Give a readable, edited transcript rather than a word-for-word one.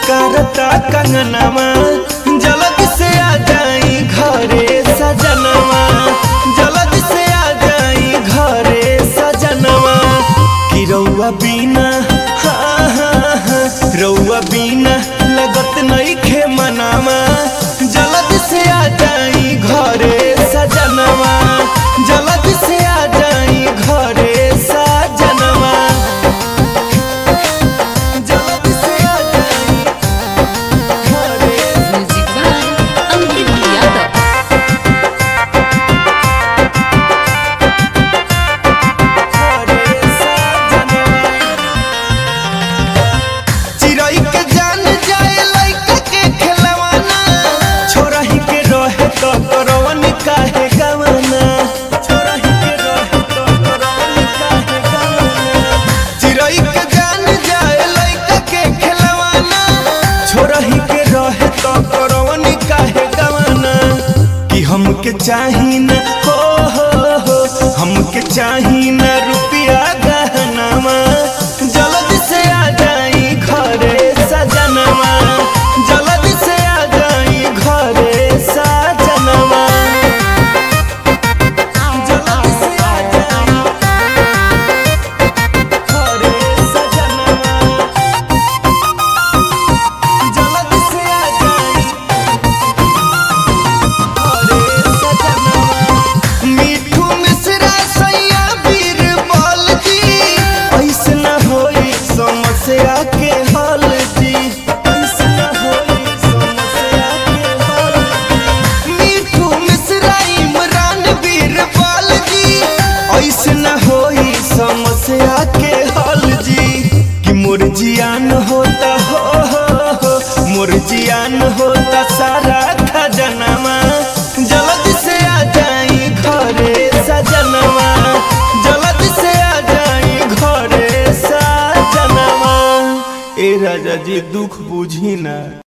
पुकारता कंगनवा जल्दी से आ जाई घरे सजनवा, जल्दी से आ जाई घरे सजनवा। कि रउआ बिना रउआ बिना लगत नइखे मनवा, जल्दी से आ जाई घरे सजनवा, जल्दी से आ जाई घरे सजनवा, जल्दी से आ जाई घरे। Music by Ankit Yadav. चिड़ै के जान जाए लइका के खेलवाना, छोरा ही के रहे तो करवन काहे गवाना, छोरा ही के रहे तो करवन काहे गवाना। चिड़ै के जान जाए लइका के खेलवाना, छोरा ही के रहे तो करवन काहे गवाना। कि हमके चाही न हो हमके चाही न रुपया गहनामा, जल्दी से आ जाई घरे सजनवा, जल्दी से आ जाई घरे सजनवा, जल्दी से आ जाई घरे सजनवा, जल्दी से आ जाई घरे सजनवा। मीठू मिश्रा सैया बीरबल जी, ऐसे न होई समस्या के हल जी, ऐसे न होई समस्या के हल जी। मीठू मिश्रा इमरान बीरबल जी, ऐसे न होई समस्या के हल जी। कि मोर जियान होता हो मोर जियान होता सारा खजनवा, जल्दी से आ जाई घरे सजनवा, जल्दी से आ जाई घरे सजनवा। ए राजा जी दुख बुझी ना।